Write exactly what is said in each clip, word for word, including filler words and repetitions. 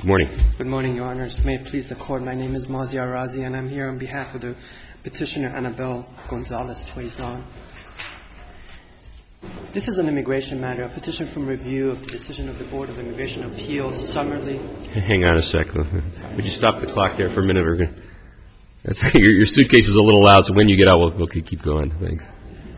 Good morning. Good morning, Your Honors. May it please the Court, my name is Maziar Razi, and I'm here on behalf of the petitioner Annabelle Gonzalez-Tuazon. This is an immigration matter, a petition from review of the decision of the Board of Immigration Appeals, Summerly. Hang on a sec. Would you stop the clock there for a minute? Or that's, your, your suitcase is a little loud, so when you get out, we'll, we'll keep going. Thanks.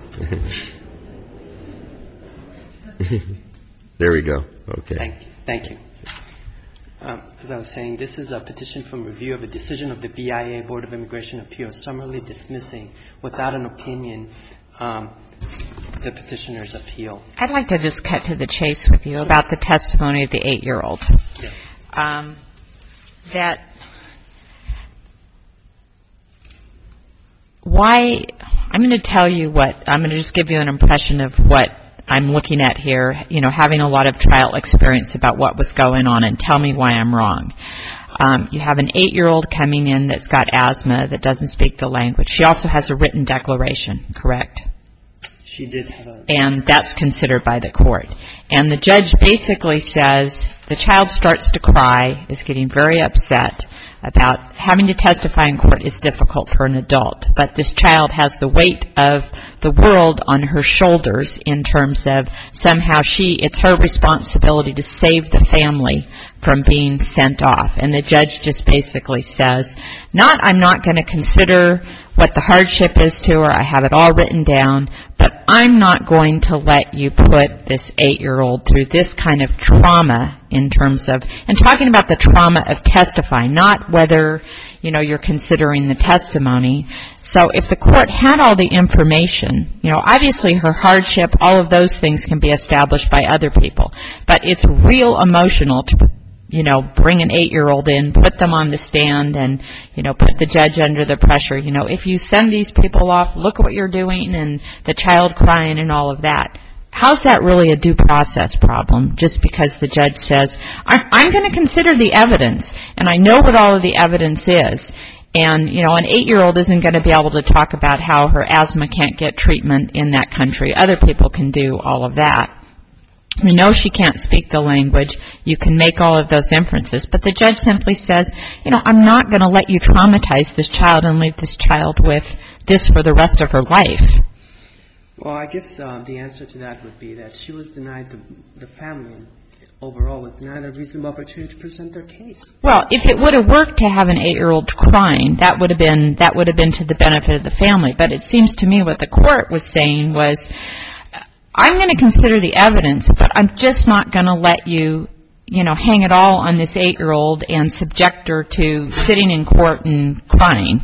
There we go. Okay. Thank you. Thank you. Um, as I was saying, this is a petition from review of a decision of the B I A, Board of Immigration Appeals, summarily dismissing, without an opinion, um, the petitioner's appeal. I'd like to just cut to the chase with you about the testimony of the eight-year-old. Yes. Um, that why, I'm going to tell you what, I'm going to just give you an impression of what I'm looking at here, you know, having a lot of trial experience about what was going on, and tell me why I'm wrong. Um, you have an eight-year-old coming in that's got asthma, that doesn't speak the language. She also has a written declaration, correct? She did have a... And that's considered by the court. And the judge basically says the child starts to cry, is getting very upset about having to testify in court is difficult for an adult. But this child has the weight of the world on her shoulders in terms of somehow she, it's her responsibility to save the family from being sent off. And the judge just basically says, not, I'm not going to consider what the hardship is to her, I have it all written down, but I'm not going to let you put this eight-year-old through this kind of trauma in terms of, and talking about the trauma of testifying, not whether, you know, you're considering the testimony. So if the court had all the information, you know, obviously her hardship, all of those things can be established by other people, but it's real emotional to, you know, bring an eight-year-old in, put them on the stand, and, you know, put the judge under the pressure. You know, if you send these people off, look what you're doing, and the child crying and all of that. How's that really a due process problem, just because the judge says, I'm, I'm going to consider the evidence, and I know what all of the evidence is. And, you know, an eight-year-old isn't going to be able to talk about how her asthma can't get treatment in that country. Other people can do all of that. We know she can't speak the language. You can make all of those inferences. But the judge simply says, you know, I'm not going to let you traumatize this child and leave this child with this for the rest of her life. Well, I guess uh, the answer to that would be that she was denied, the, the family overall was denied a reasonable opportunity to present their case. Well, if it would have worked to have an eight-year-old crying, that would have been, that would have been to the benefit of the family. But it seems to me what the court was saying was, I'm going to consider the evidence, but I'm just not going to let you, you know, hang it all on this eight-year-old and subject her to sitting in court and crying.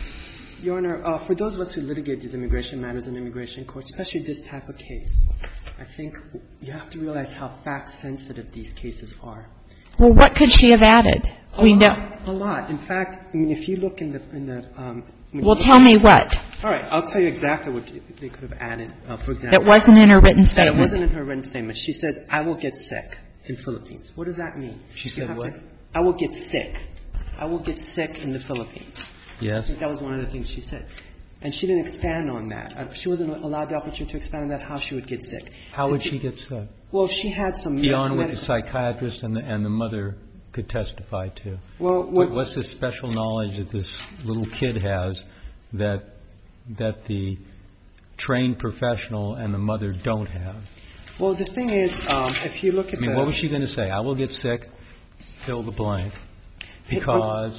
Your Honor, uh, for those of us who litigate these immigration matters in immigration court, especially this type of case, I think you have to realize how fact-sensitive these cases are. Well, what could she have added? A we lot, know a lot. In fact, I mean, if you look in the in the um, well, tell me what. All right, I'll tell you exactly what they could have added. Uh, for example, that wasn't in her written statement. That it wasn't in her written statement. She says, "I will get sick in Philippines." What does that mean? She said what? To, I will get sick. I will get sick in the Philippines. Yes. I think that was one of the things she said. And she didn't expand on that. Uh, she wasn't allowed the opportunity to expand on that, how she would get sick. How would she get sick? Well, if she had some... Beyond what the psychiatrist and the, and the mother could testify to. Well, what, what's the special knowledge that this little kid has that that the trained professional and the mother don't have? Well, the thing is, um, if you look at I mean, the... what was she going to say? I will get sick, fill the blank, because...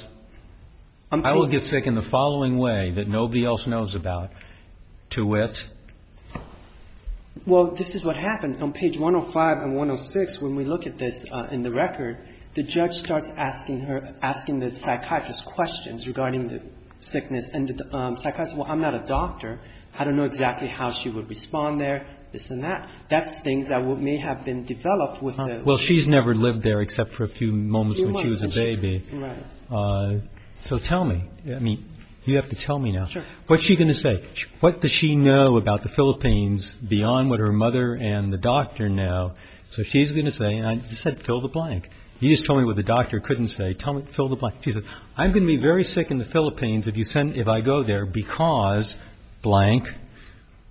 I'm I will get sick in the following way that nobody else knows about, to wit. Well, this is what happened. On page one oh five and one oh six, when we look at this uh, in the record, the judge starts asking her, asking the psychiatrist questions regarding the sickness. And the um, psychiatrist said, well, I'm not a doctor. I don't know exactly how she would respond there, this and that. That's things that would, may have been developed with huh. the... Well, she's never lived there except for a few moments few when months she was a baby. She, right. Uh, So tell me, I mean, you have to tell me now. Sure. What's she going to say? What does she know about the Philippines beyond what her mother and the doctor know? So she's going to say, and I just said fill the blank. You just told me what the doctor couldn't say. Tell me, fill the blank. She said, I'm going to be very sick in the Philippines if you send, if I go there because blank.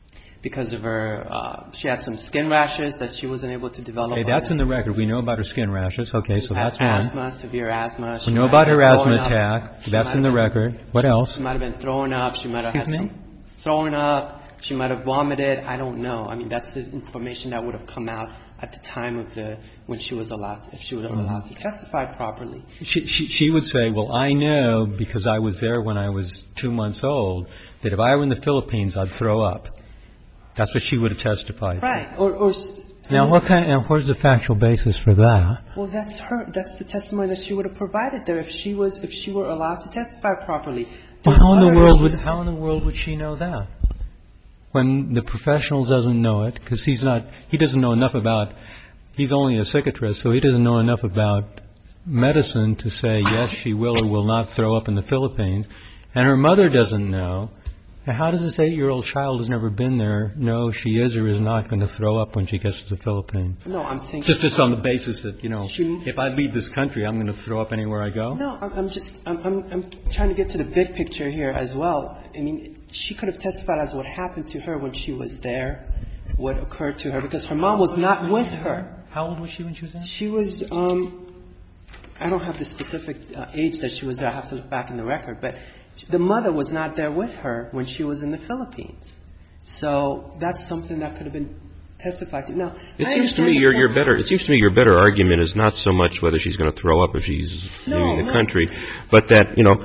because of her, uh, she had some skin rashes that she wasn't able to develop. Okay, that's in the record. We know about her skin rashes. Okay, so that's one. Asthma, severe asthma. We know about her asthma attack. That's in the record. What else? She might have been throwing up. She might have had Excuse me? some throwing up. She might have vomited. I don't know. I mean, that's the information that would have come out at the time of the, when she was allowed, if she was Mm-hmm. allowed to testify properly. She, she, she would say, well, I know because I was there when I was two months old that if I were in the Philippines, I'd throw up. That's what she would have testified. Right. Or, or Now, what kind? Now, where's the factual basis for that? well, that's her. That's the testimony that she would have provided there if she was, if she were allowed to testify properly. Well, how in the Other world would issues- how in the world would she know that? When the professional doesn't know it, because he's not, he doesn't know enough about. He's only a psychiatrist, so he doesn't know enough about medicine to say yes, she will or will not throw up in the Philippines, and her mother doesn't know. Now, how does this eight-year-old child who's never been there know she is or is not going to throw up when she gets to the Philippines? No, I'm saying. Just, just on the basis that, you know, She- if I leave this country, I'm going to throw up anywhere I go? No, I'm, I'm just, I'm, I'm, I'm trying to get to the big picture here as well. I mean, she could have testified as what happened to her when she was there, what occurred to her, because her mom was not with her. How old was she when she was there? She was, um, I don't have the specific uh, age that she was there. I have to look back in the record, but the mother was not there with her when she was in the Philippines. So that's something that could have been testified to. Now, It I seems to understand me the your point- your better. It seems to me your better argument is not so much whether she's going to throw up if she's No, leaving the no. country, but that you know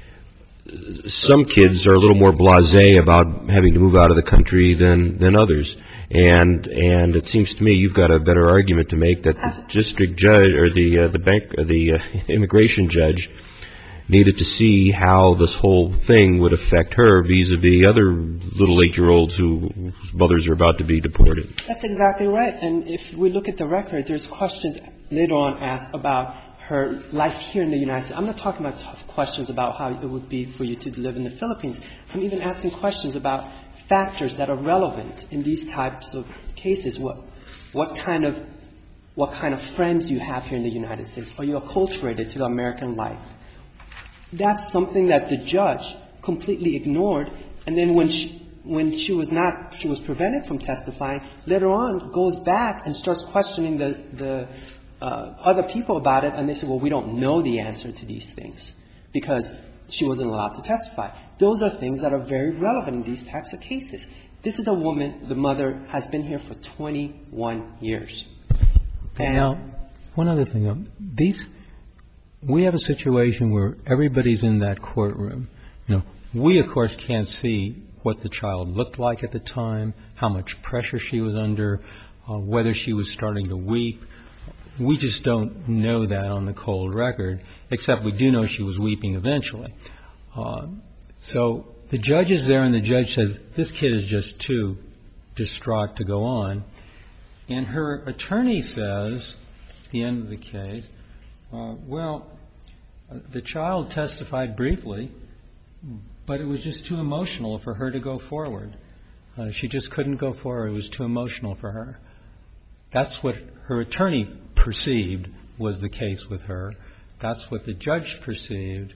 some kids are a little more blasé about having to move out of the country than than others, and and it seems to me you've got a better argument to make that the district judge or the uh, the bank or the uh, immigration judge needed to see how this whole thing would affect her vis-a-vis other little eight-year-olds who, whose mothers are about to be deported. That's exactly right. And if we look at the record, there's questions later on asked about her life here in the United States. I'm not talking about tough questions about how it would be for you to live in the Philippines. I'm even asking questions about factors that are relevant in these types of cases. What, what kind of, what kind of friends you have here in the United States? Are you acculturated to the American life? That's something that the judge completely ignored. And then when she, when she was not, she was prevented from testifying, later on goes back and starts questioning the, the uh, other people about it. And they say, well, we don't know the answer to these things because she wasn't allowed to testify. Those are things that are very relevant in these types of cases. This is a woman, the mother, has been here for twenty-one years. And now, one other thing. though. These, we have a situation where everybody's in that courtroom. You know, we, of course, can't see what the child looked like at the time, how much pressure she was under, uh, whether she was starting to weep. We just don't know that on the cold record, except we do know she was weeping eventually. Uh, so the judge is there, and the judge says, this kid is just too distraught to go on. And her attorney says, at the end of the case, uh, well, uh, the child testified briefly, but it was just too emotional for her to go forward. Uh, she just couldn't go forward. It was too emotional for her. That's what her attorney perceived was the case with her. That's what the judge perceived.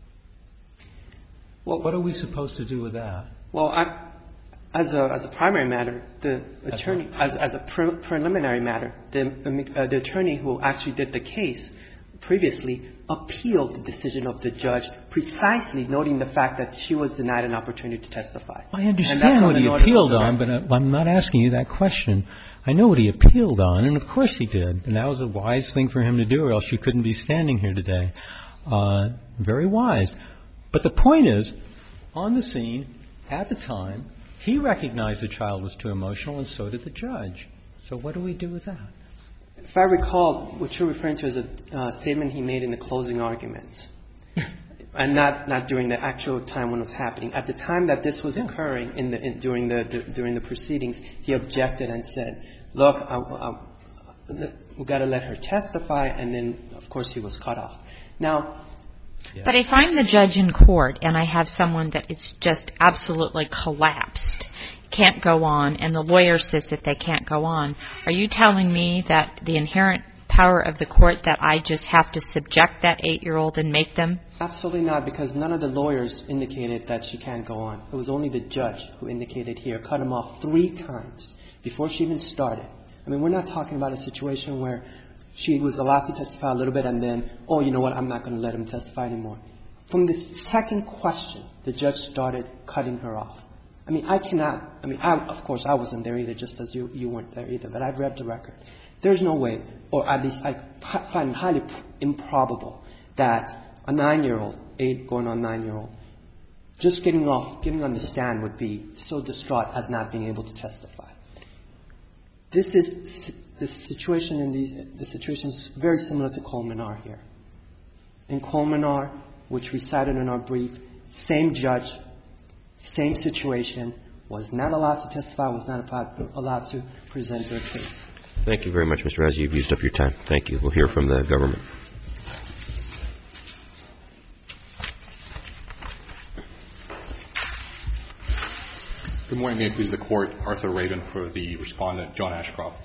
Well, what are we supposed to do with that? Well, I, as a as a primary matter, the attorney, as as a pre- preliminary matter, the uh, the attorney who actually did the case previously appealed the decision of the judge, precisely noting the fact that she was denied an opportunity to testify. I understand what he appealed on, but I'm not asking you that question. I know what he appealed on, and of course he did, and that was a wise thing for him to do, or else you couldn't be standing here today. Uh, very wise. But the point is, on the scene, at the time, he recognized the child was too emotional, and so did the judge. So what do we do with that? If I recall, what you're referring to is a uh, statement he made in the closing arguments, and not not during the actual time when it was happening. At the time that this was Yeah. occurring in the in, during the, the during the proceedings, he objected and said, "Look, I, I, we got to let her testify," and then, of course, he was cut off. Now. Yeah. But if I'm the judge in court and I have someone that it's just absolutely collapsed, can't go on, and the lawyer says that they can't go on, are you telling me that the inherent power of the court that I just have to subject that eight-year-old and make them? Absolutely not, because none of the lawyers indicated that she can't go on. It was only the judge who indicated here, cut him off three times before she even started. I mean, we're not talking about a situation where she was allowed to testify a little bit and then, oh, you know what, I'm not going to let him testify anymore. From this second question, the judge started cutting her off. I mean, I cannot, I mean, I, of course, I wasn't there either, just as you, you weren't there either, but I've read the record. There's no way, or at least I find it highly improbable, that a nine-year-old, eight going on nine-year-old, just getting off, getting on the stand would be so distraught as not being able to testify. This is, the situation in these, the situation is very similar to Colmenar here. In Colmenar, which we cited in our brief, same judge, same situation, was not allowed to testify, was not allowed to present their case. Thank you very much, Mister Razzi. You've used up your time. Thank you. We'll hear from the government. Good morning. May it please the Court. Arthur Raven for the respondent, John Ashcroft.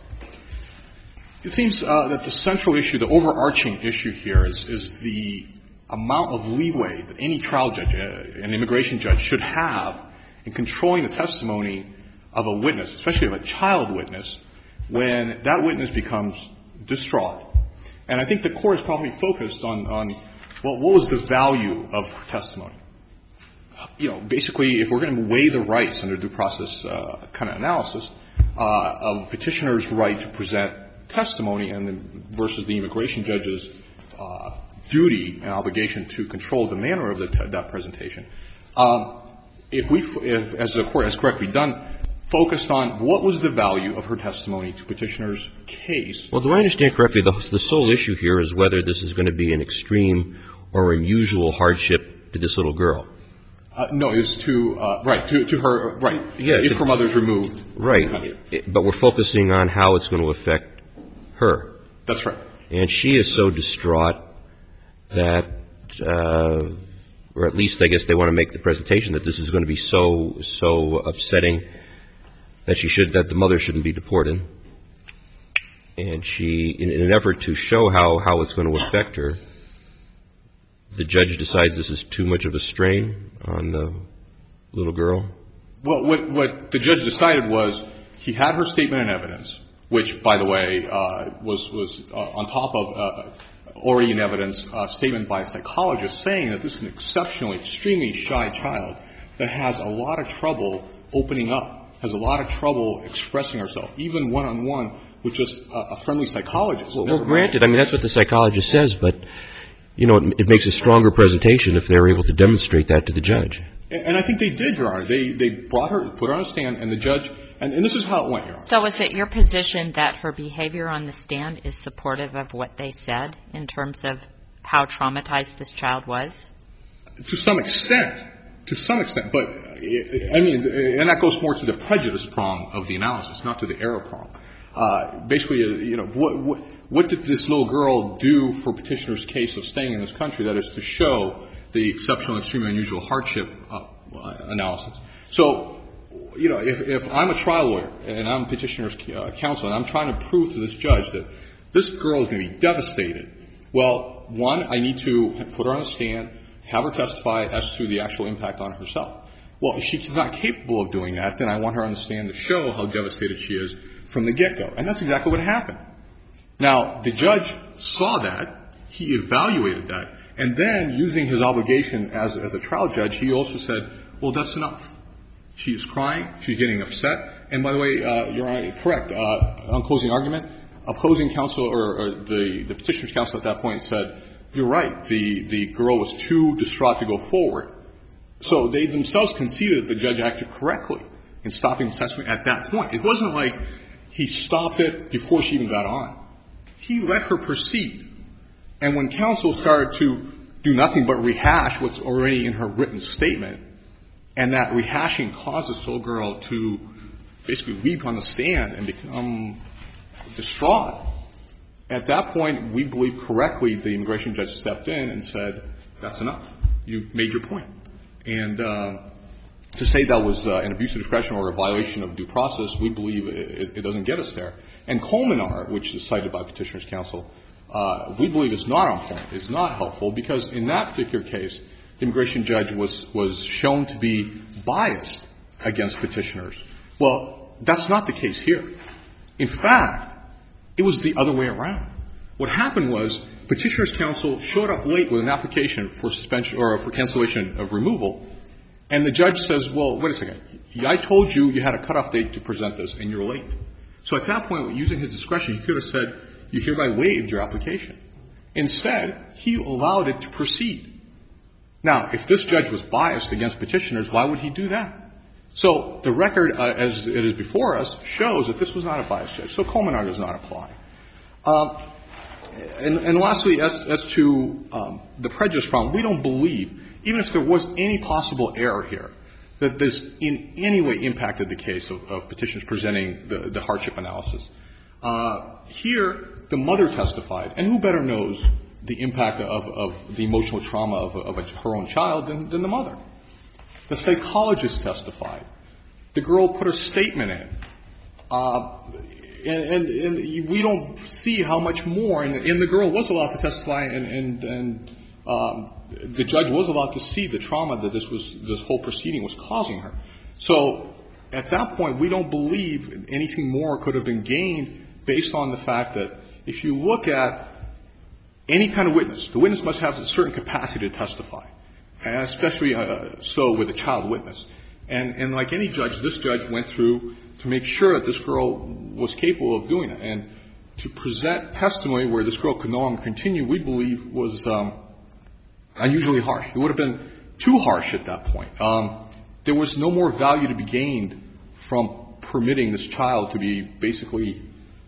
It seems uh, that the central issue, the overarching issue here is, is the amount of leeway that any trial judge, uh, an immigration judge, should have in controlling the testimony of a witness, especially of a child witness, when that witness becomes distraught. And I think the Court is probably focused on, on well, what was the value of her testimony? You know, basically, if we're going to weigh the rights under due process uh, kind of analysis uh, of petitioner's right to present testimony and then versus the immigration judge's uh, duty and obligation to control the manner of the te- that presentation, um, if we, if, as the Court has correctly done, focused on what was the value of her testimony to petitioner's case. Well, do I understand correctly, the, the sole issue here is whether this is going to be an extreme or unusual hardship to this little girl? Uh, no, it's to, uh, right, to, to her, right, yeah, if her mother's removed. Right, it, but we're focusing on how it's going to affect her. That's right. And she is so distraught that, uh, or at least I guess they want to make the presentation that this is going to be so, so upsetting that she should, that the mother shouldn't be deported. And she, in, in an effort to show how, how it's going to affect her, the judge decides this is too much of a strain on the little girl? Well, what, what the judge decided was he had her statement in evidence, which, by the way, uh, was, was uh, on top of uh, already in evidence a statement by a psychologist saying that this is an exceptionally, extremely shy child that has a lot of trouble opening up, has a lot of trouble expressing herself, even one-on-one with just a, a friendly psychologist. Well, well granted, I mean, that's what the psychologist says, but you know, it, it makes a stronger presentation if they're able to demonstrate that to the judge. And, and I think they did, Your Honor. They they brought her, put her on a stand, and the judge, and, and this is how it went, Your Honor. So is it your position that her behavior on the stand is supportive of what they said in terms of how traumatized this child was? To some extent. To some extent. But, I mean, and that goes more to the prejudice prong of the analysis, not to the error prong. Uh, basically, you know, what, what What did this little girl do for petitioner's case of staying in this country? That is to show the exceptional, extremely unusual hardship uh, analysis. So, you know, if, if I'm a trial lawyer and I'm petitioner's uh, counsel and I'm trying to prove to this judge that this girl is going to be devastated, well, one, I need to put her on a stand, have her testify as to the actual impact on herself. Well, if she's not capable of doing that, then I want her on the stand to show how devastated she is from the get-go. And that's exactly what happened. Now, the judge saw that, he evaluated that, and then using his obligation as, as a trial judge, he also said, well, that's enough. She is crying, she's getting upset, and by the way, uh, you're correct, uh, on closing argument, opposing counsel or, or the, the petitioner's counsel at that point said, you're right, the, the girl was too distraught to go forward. So they themselves conceded that the judge acted correctly in stopping the testimony at that point. It wasn't like he stopped it before she even got on. He let her proceed. And when counsel started to do nothing but rehash what's already in her written statement, and that rehashing caused this little girl to basically weep on the stand and become distraught, at that point, we believe correctly the immigration judge stepped in and said, that's enough. You've made your point. And, uh, to say that was uh, an abuse of discretion or a violation of due process, we believe it, it doesn't get us there. And Colmenar, which is cited by Petitioner's Counsel, uh, we believe is not on point, is not helpful, because in that particular case, the immigration judge was, was shown to be biased against petitioners. Well, that's not the case here. In fact, it was the other way around. What happened was Petitioner's Counsel showed up late with an application for suspension or for cancellation of removal, and the judge says, well, wait a second, I told you you had a cutoff date to present this, and you're late. So at that point, using his discretion, he could have said, you hereby waived your application. Instead, he allowed it to proceed. Now, if this judge was biased against petitioners, why would he do that? So the record, uh, as it is before us, shows that this was not a biased judge. So Colmenar does not apply. Um, and, and lastly, as, as to um, the prejudice problem, we don't believe, even if there was any possible error here, that this in any way impacted the case of, of petitioners presenting the, the hardship analysis. Uh, here, the mother testified, and who better knows the impact of, of the emotional trauma of, of a, her own child than, than the mother. The psychologist testified. The girl put a statement in. Uh, and, and, and we don't see how much more, and, and the girl was allowed to testify, and, and, and um, the judge was allowed to see the trauma that this was, this whole proceeding was causing her. So at that point, we don't believe anything more could have been gained based on the fact that if you look at any kind of witness, the witness must have a certain capacity to testify, and especially uh, so with a child witness. And, and like any judge, this judge went through to make sure that this girl was capable of doing it. And to present testimony where this girl could no longer continue, we believe was um, unusually harsh. It would have been too harsh at that point. Um, there was no more value to be gained from permitting this child to be basically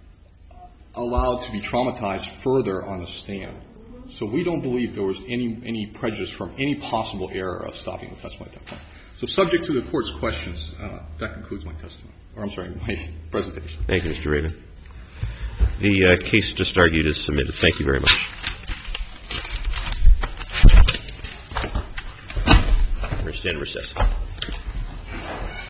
allowed to be traumatized further on the stand. So we don't believe there was any any prejudice from any possible error of stopping the testimony at that point. So subject to the Court's questions, uh, that concludes my testimony. Or I'm sorry, my presentation. Thank you, Mister Rabin. The uh, case just argued is submitted. Thank you very much. We're going to stand in recess.